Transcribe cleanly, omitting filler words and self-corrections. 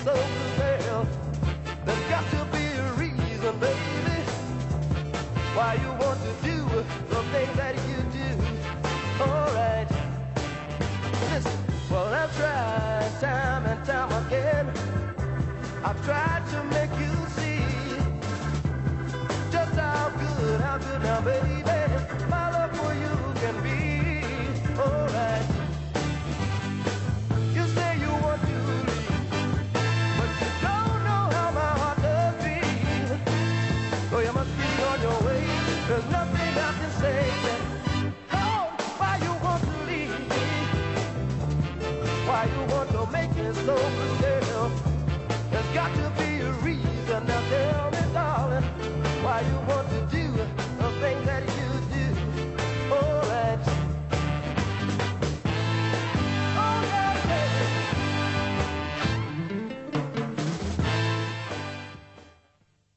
so blue, girl. There's got to be a reason, baby, why you want to do the things that you do. Alright, listen, well, I've tried time and time again. I've tried to make you see just how good now, baby, my love for you can be. Alright, you say you want to leave, but you don't know how my heart does beat. So you must be on your way. There's nothing I can say. Oh, why you want to leave me? Why you want to make me so blue, girl? There's got to be a reason now.